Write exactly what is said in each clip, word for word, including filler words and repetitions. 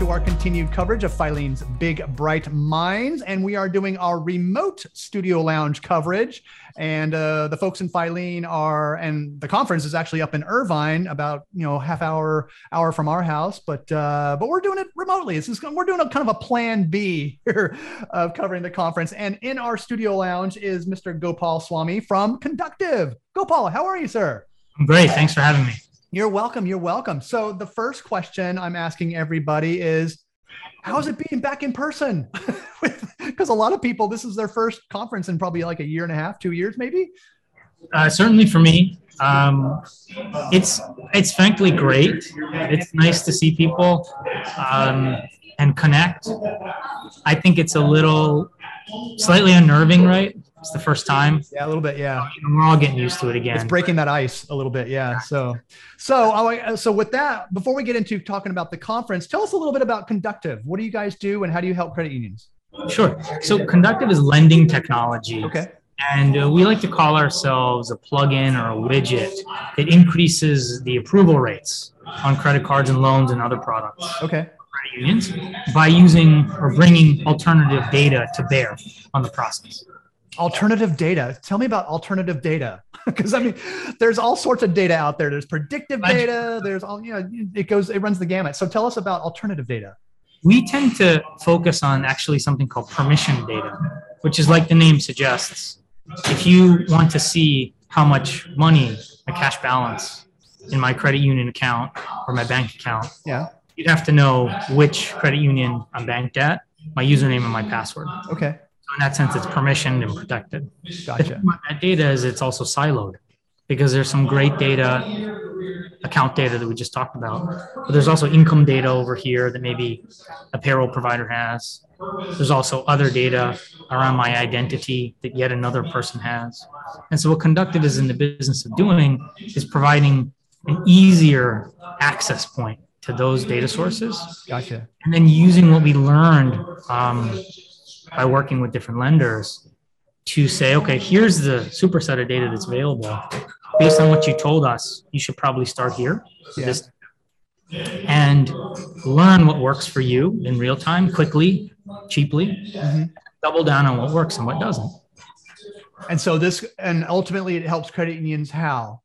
to our continued coverage of Filene's Big Bright Minds, and we are doing our remote studio lounge coverage. And uh, the folks in Filene are, and the conference is actually up in Irvine, about you know half hour hour from our house, but uh, but we're doing it remotely. This is we're doing a kind of a plan B here of covering the conference. And in our studio lounge is Mister Gopal Swami from Conductiv. Gopal, how are you, sir? I'm great. Thanks for having me. You're welcome. You're welcome. So the first question I'm asking everybody is, how's it being back in person? Because a lot of people, this is their first conference in probably like a year and a half, two years, maybe. Uh, certainly for me, um, it's it's frankly great. It's nice to see people um, and connect. I think it's a little slightly unnerving, right? It's the first time. Yeah, a little bit. Yeah, we're all getting used to it again. It's breaking that ice a little bit. Yeah. So, so, so with that, before we get into talking about the conference, tell us a little bit about Conductiv. What do you guys do, and how do you help credit unions? Sure. So, Conductiv is lending technology. Okay. And uh, we like to call ourselves a plugin or a widget that increases the approval rates on credit cards and loans and other products. Okay. Credit unions by using or bringing alternative data to bear on the process. Alternative data. Tell me about alternative data. Because I mean, there's all sorts of data out there. There's predictive data. There's all, you know, it goes, it runs the gamut. So tell us about alternative data. We tend to focus on actually something called permission data, which is like the name suggests. If you want to see how much money, a cash balance in my credit union account or my bank account, yeah, you'd have to know which credit union I'm banked at, my username and my password. Okay. So in that sense, it's permissioned and protected. Gotcha. That data is it's also siloed because there's some great data, account data that we just talked about, but there's also income data over here that maybe a payroll provider has. There's also other data around my identity that yet another person has. And so what Conductiv is in the business of doing is providing an easier access point to those data sources. Gotcha. And then using what we learned um, by working with different lenders to say, okay, here's the superset of data that's available. Based on what you told us, you should probably start here. Yeah. This, and learn what works for you in real time, quickly, cheaply. Mm-hmm. Double down on what works and what doesn't. And so this, and ultimately it helps credit unions how?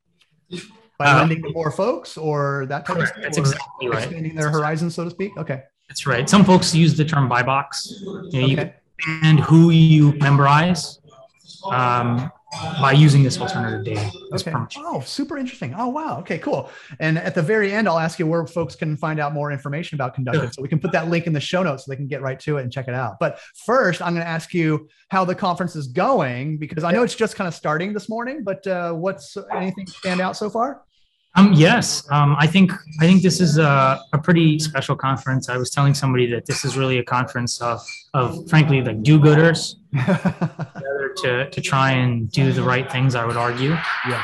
By uh, lending to more folks or that type correct. of stuff? That's exactly right. Expanding their horizons, so to speak? Okay. That's right. Some folks use the term buy box. You know, okay. You can expand who you memorize um, by using this alternative data. Okay. Oh, super interesting. Oh, wow. Okay, cool. And at the very end, I'll ask you where folks can find out more information about Conductiv. Sure. So we can put that link in the show notes so they can get right to it and check it out. But first, I'm going to ask you how the conference is going, because I know it's just kind of starting this morning, but uh, what's anything stand out so far? Um, yes, um, I think I think this is a, a pretty special conference. I was telling somebody that this is really a conference of, of frankly, like do-gooders together to, to try and do the right things, I would argue. Yeah.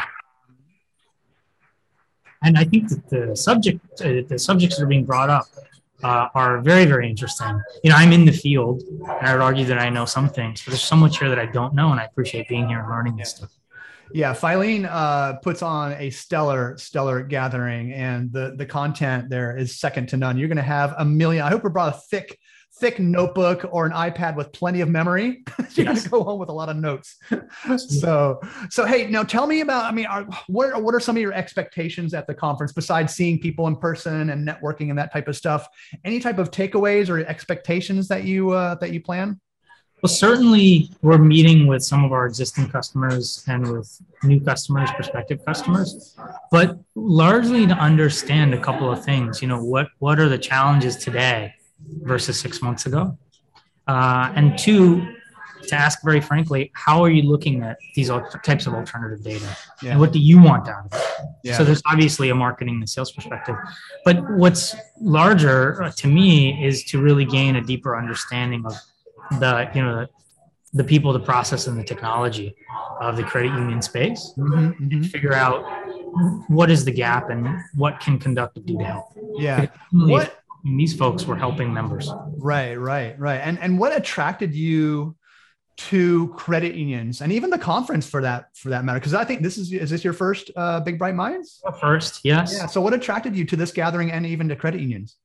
And I think that the subject, uh, the subjects that are being brought up uh, are very, very interesting. You know, I'm in the field, and I would argue that I know some things, but there's so much here that I don't know, and I appreciate being here and learning this stuff. Yeah, Filene uh, puts on a stellar, stellar gathering, and the the content there is second to none. You're going to have a million. I hope we brought a thick, thick notebook or an iPad with plenty of memory. You're yes. going to go home with a lot of notes. so, so hey, now tell me about. I mean, are, what are, what are some of your expectations at the conference besides seeing people in person and networking and that type of stuff? Any type of takeaways or expectations that you uh, that you plan? Well, certainly we're meeting with some of our existing customers and with new customers, prospective customers, but largely to understand a couple of things. You know, what, what are the challenges today versus six months ago? Uh, and two, to ask very frankly, how are you looking at these types of alternative data? Yeah. And what do you want out of it? Yeah. So there's obviously a marketing and sales perspective, but what's larger to me is to really gain a deeper understanding of the, you know, the, the people, the process, and the technology of the credit union space, mm-hmm, mm-hmm. and figure out what is the gap and what can Conductiv do to help. Yeah. What these folks were helping members. Right, right, right. And and what attracted you to credit unions and even the conference for that for that matter? Because I think this is is this your first uh, Big Bright Minds? First, yes. Yeah. So what attracted you to this gathering and even to credit unions?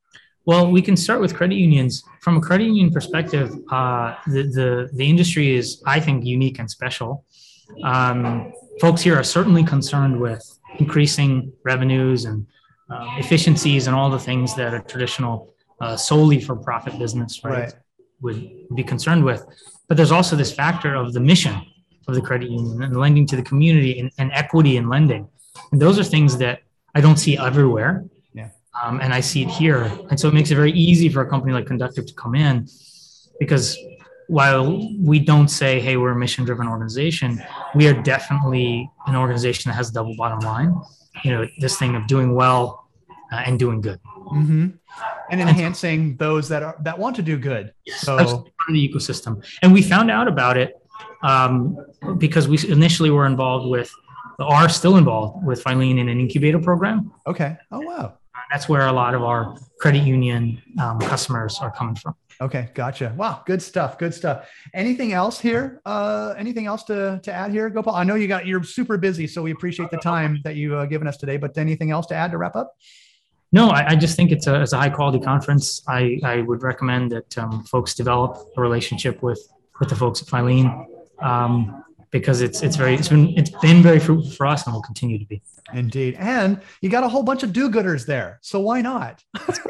Well, we can start with credit unions. From a credit union perspective, uh, the, the, the industry is, I think, unique and special. Um, folks here are certainly concerned with increasing revenues and uh, efficiencies and all the things that a traditional uh, solely for profit business right, right. would be concerned with. But there's also this factor of the mission of the credit union and lending to the community and, and equity in lending. And those are things that I don't see everywhere. Yeah. Um, and I see it here. And so it makes it very easy for a company like Conductiv to come in, because while we don't say, hey, we're a mission-driven organization, we are definitely an organization that has a double bottom line. You know, this thing of doing well uh, and doing good. Mm-hmm. And enhancing and, those that are that want to do good. Yes, so that's part of the ecosystem. And we found out about it um, because we initially were involved with, are still involved with Filene in an incubator program. Okay. Oh, wow. That's where a lot of our credit union um, customers are coming from. Okay. Gotcha. Wow. Good stuff. Good stuff. Anything else here? Uh, anything else to, to add here, Gopal? I know you got, you're super busy, so we appreciate the time that you've uh, given us today, but anything else to add to wrap up? No, I, I just think it's a, it's a high quality conference. I, I would recommend that um, folks develop a relationship with, with the folks at Filene, um, because it's, it's very, it's been, it's been very fruitful for us and will continue to be. Indeed. And you got a whole bunch of do-gooders there. So why not?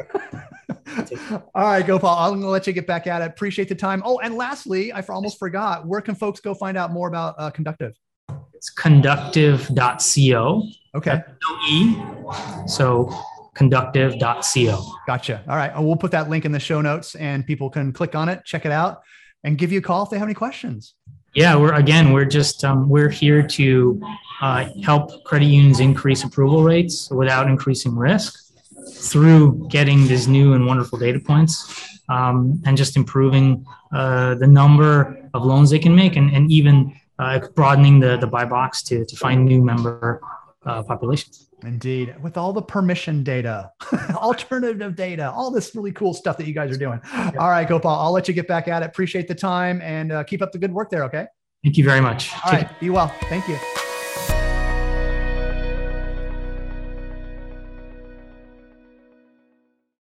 All right, Gopal, I'm going to let you get back at it. Appreciate the time. Oh, and lastly, I almost forgot, where can folks go find out more about uh, Conductiv? It's conductiv dot co. Okay. E. So conductiv dot co. Gotcha. All right. We'll put that link in the show notes and people can click on it, check it out, and give you a call if they have any questions. Yeah, we're again, we're just, um, we're here to uh, help credit unions increase approval rates without increasing risk through getting these new and wonderful data points um, and just improving uh, the number of loans they can make, and, and even uh, broadening the, the buy box to, to find new member uh, populations. Indeed. With all the permission data, alternative data, all this really cool stuff that you guys are doing. Yeah. All right, Gopal, I'll let you get back at it. Appreciate the time and uh, keep up the good work there. Okay. Thank you very much. All right. Be well. Thank you.